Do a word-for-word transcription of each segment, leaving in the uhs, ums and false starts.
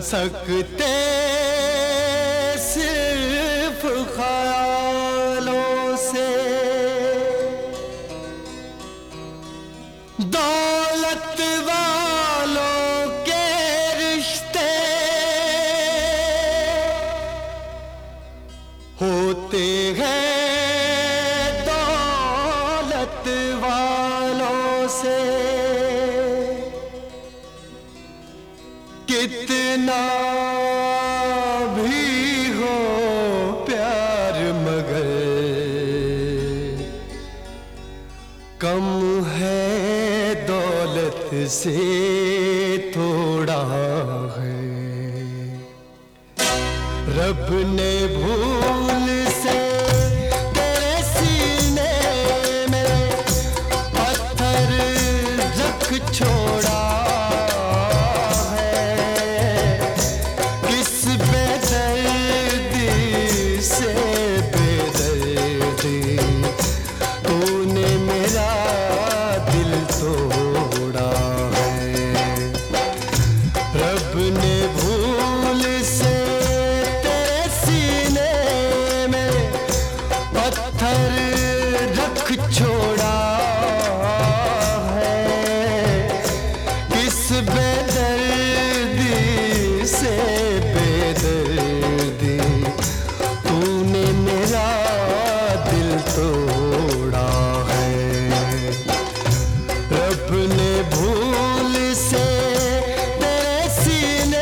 सकते सिर्फ ख्यालों से, दौलत वालों के रिश्ते होते हैं दौलत वालों से। कितना भी हो प्यार मगर कम है दौलत से थोड़ा है। रब ने भूल से तेरे सीने में पत्थर रख छोड़ा छोड़ा है। किस बेदर्दी से बेदर्दी तूने मेरा दिल तोड़ा है। रब ने भूल से तेरे सीने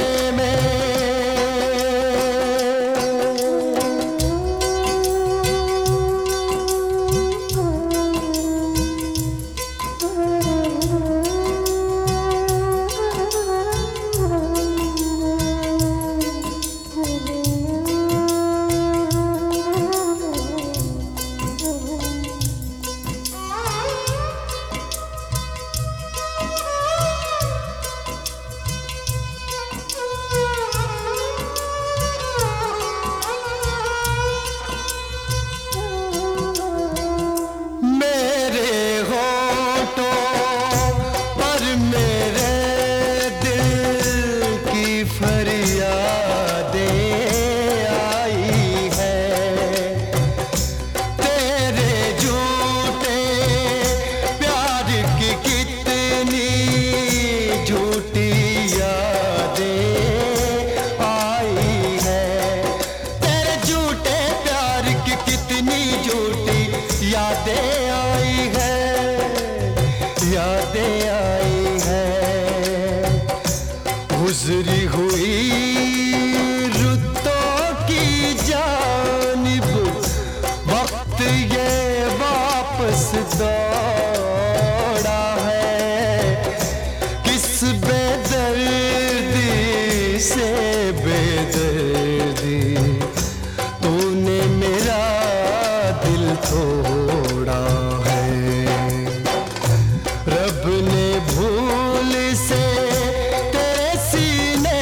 यादें आई है, यादें आई है। गुजरी हुई रुतों की जानिब वक्त ये वापस दौड़ा है। किस बेदर्दी से बेदर्दी तूने मेरा दिल तोड़ा है। रब ने भूल से तेरे सीने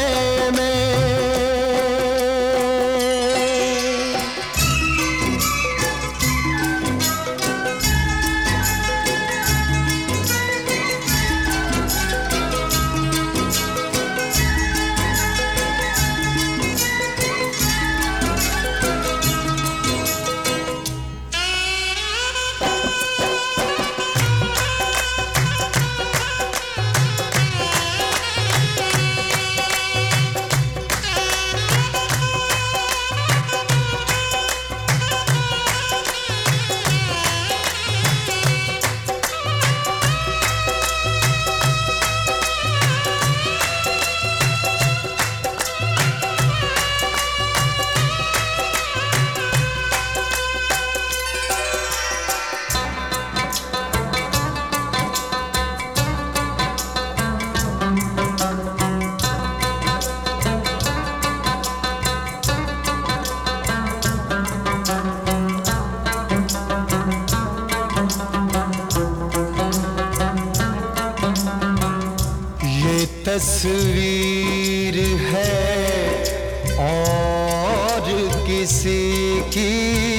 तस्वीर है और किसी की,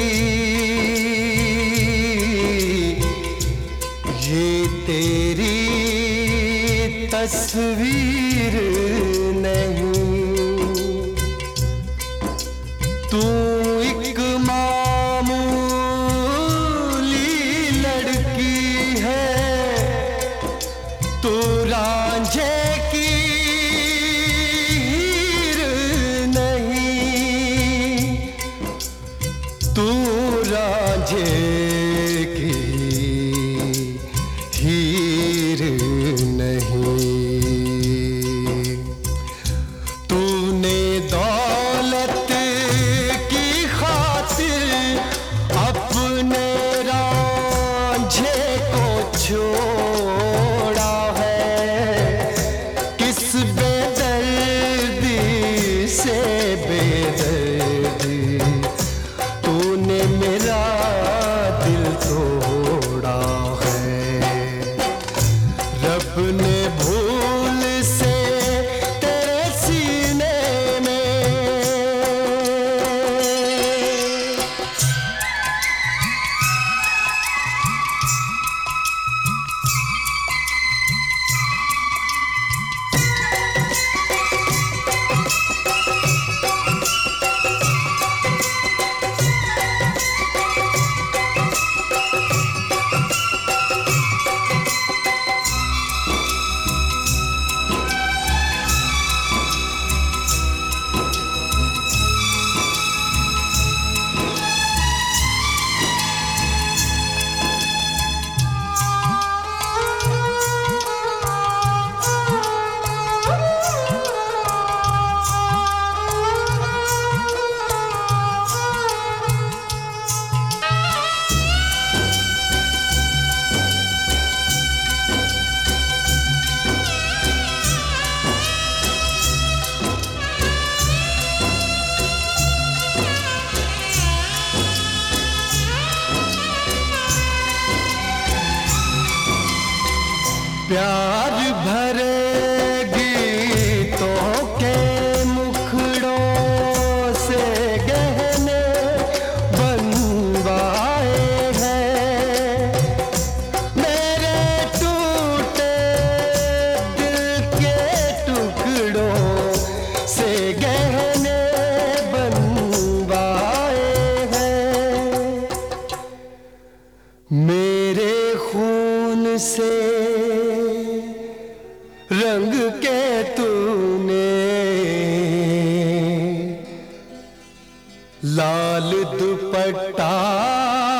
ये तेरी तस्वीर नहीं। माझे की हीर नहीं। तूने दौलत की खातिर अपने रांझे को छोड़ा है। किस बेदर्दी से बेदर्दी तूने मेरा दिल तोड़ा है। रब ने भूल से तेरे सीने में प्यार भरे गीतों के मुखड़ों से गहने बनवाए हैं। मेरे टूटे दिल के टुकड़ों से गहने बनवाए हैं। मेरे खून से रंग के तूने लाल दुपट्टा